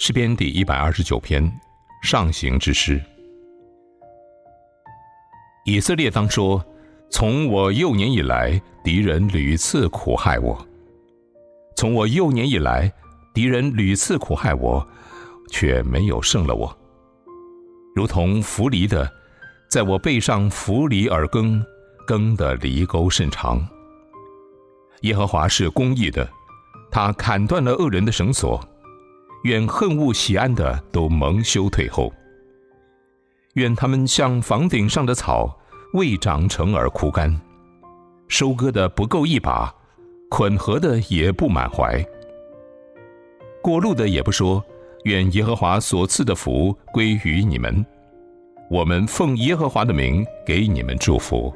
诗篇第129篇，上行之诗。以色列当说，从我幼年以来，敌人屡次苦害我。从我幼年以来，敌人屡次苦害我，却没有胜了我。如同扶犁的，在我背上扶犁而耕，耕的犁沟甚长。耶和华是公义的，他砍断了恶人的绳索。愿恨恶喜安的都蒙羞退后。愿他们像房顶上的草，未长成而枯干，收割的不够一把，捆禾的也不满怀。过路的也不说，愿耶和华所赐的福归于你们。我们奉耶和华的名给你们祝福。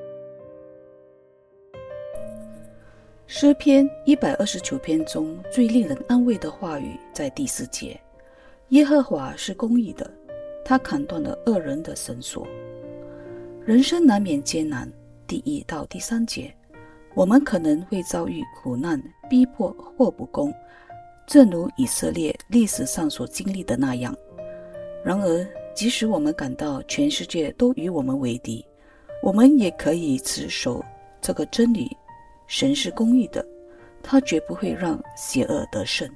诗篇129篇中最令人安慰的话语在第4节，耶和华是公义的，他砍断了恶人的绳索。人生难免艰难，第1到第3节，我们可能会遭遇苦难、逼迫或不公，正如以色列历史上所经历的那样。然而，即使我们感到全世界都与我们为敌，我们也可以持守这个真理：神是公义的，他绝不会让邪恶得胜。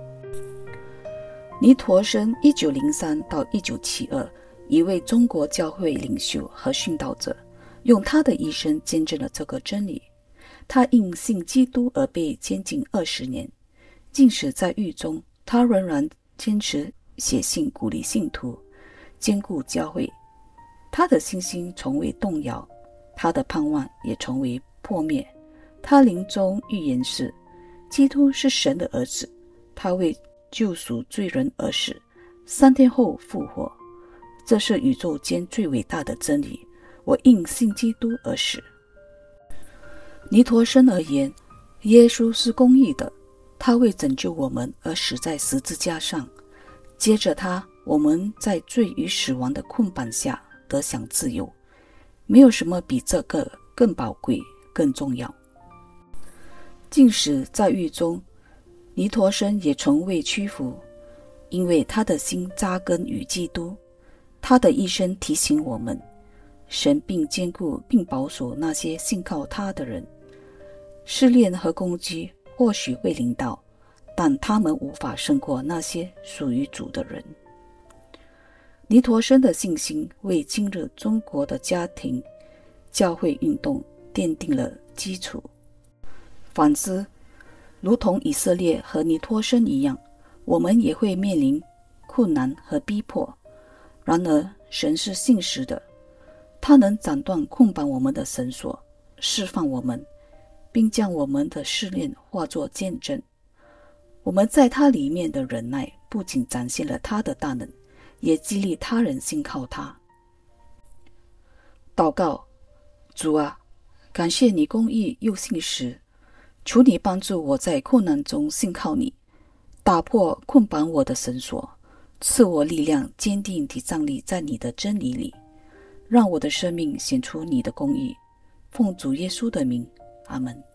尼陀生1903到1972，一位中国教会领袖和殉道者，用他的一生见证了这个真理。他因信基督而被监禁20年，即使在狱中，他仍然坚持写信鼓励信徒，坚固教会。他的信心从未动摇，他的盼望也从未破灭。他临终预言是，基督是神的儿子，他为救赎罪人而死，3天后复活。这是宇宙间最伟大的真理，我因信基督而死。尼陀生而言，耶稣是公义的，他为拯救我们而死在十字架上。接着他，我们在罪与死亡的捆绑下得享自由。没有什么比这个更宝贵、更重要。即使在狱中，尼陀生也从未屈服，因为他的心扎根于基督。他的一生提醒我们，神并坚固并保守那些信靠他的人。试炼和攻击或许会临到，但他们无法胜过那些属于主的人。尼陀生的信心为今日中国的家庭、教会运动奠定了基础。反之，如同以色列和尼陀生一样，我们也会面临困难和逼迫。然而，神是信实的，他能斩断捆绑我们的绳索，释放我们，并将我们的试炼化作见证。我们在他里面的忍耐，不仅展现了他的大能，也激励他人信靠他。祷告：主啊，感谢你公义又信实，求你帮助我在困难中信靠你，打破捆绑我的绳索，赐我力量，坚定地站立在你的真理里，让我的生命显出你的公义。奉主耶稣的名，阿们。